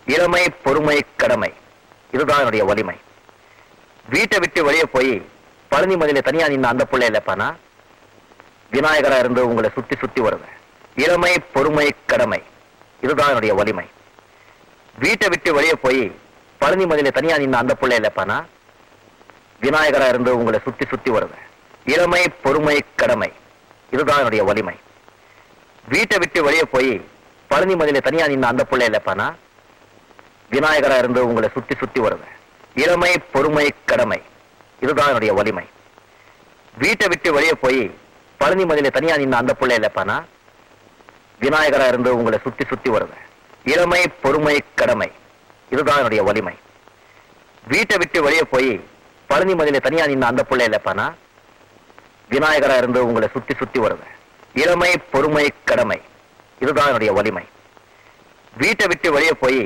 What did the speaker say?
இளமை, பொறுமை, கடமை, இதுதான் என்னுடைய வலிமை. வீட்டை விட்டு வெளியே போய் பழனி மதியில தனியா நின்ன அந்த பிள்ளை இல்லப்பானா விநாயகரா இருந்து உங்களை சுத்தி சுத்தி வருவேன். இளமை, பொறுமை, கடமை, இதுதான் என்னுடைய வலிமை. வீட்டை விட்டு வெளியே போய் பழனி மதியில தனியா நின்ன அந்த பிள்ளை இல்லப்பானா விநாயகரா இருந்து உங்களை சுத்தி சுத்தி வருவேன். இளமை, பொறுமை, கடமை, இதுதான் என்னுடைய வலிமை. வீட்டை விட்டு வெளியே போய் பழனி மதியில தனியா நின்ன அந்த பிள்ளை இல்லப்பானா விநாயகரா இருந்து உங்களை சுத்தி சுத்தி வருவேன். இளமை, பொறுமை, கடமை, இதுதான் என்னுடைய வலிமை. வீட்டை விட்டு வெளியே போய் பழனி மதியில தனியா நின்ன அந்த பிள்ளை இல்லப்பானா விநாயகரா இருந்து உங்களை சுத்தி சுத்தி வருவேன். இளமை, பொறுமை, கடமை, இதுதான் என்னுடைய வலிமை. வீட்டை விட்டு வெளியே போய் பழனி மதியில தனியா நின்ன அந்த பிள்ளை இல்லப்பானா விநாயகரா இருந்து உங்களை சுத்தி சுத்தி வருவேன். இளமை, பொறுமை, கடமை, இதுதான் என்னுடைய வலிமை. வீட்டை விட்டு வெளியே போய்